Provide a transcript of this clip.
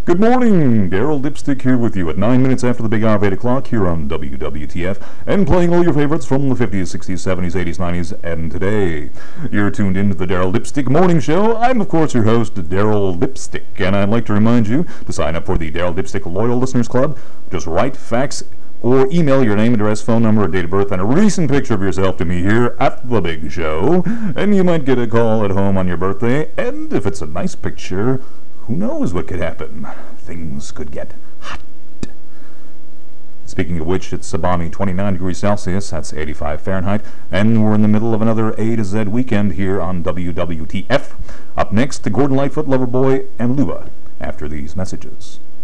Good morning, Daryl Dipstick here with you at 9 minutes after the big hour of 8 o'clock here on WWTF, and playing all your favorites from the 50s, 60s, 70s, 80s, 90s, and today. You're tuned into the Daryl Dipstick Morning Show. I'm, of course, your host, Daryl Dipstick, and I'd like to remind you to sign up for the Daryl Dipstick Loyal Listeners Club. Just write, fax, or email your name, address, phone number, date of birth, and a recent picture of yourself to me here at the big show, and you might get a call at home on your birthday, and if it's a nice picture, who knows what could happen? Things could get hot. Speaking of which, it's a balmy 29 degrees Celsius, that's 85 Fahrenheit, and we're in the middle of another A to Z weekend here on WWTF. Up next, Gordon Lightfoot, Loverboy, and Lua after these messages.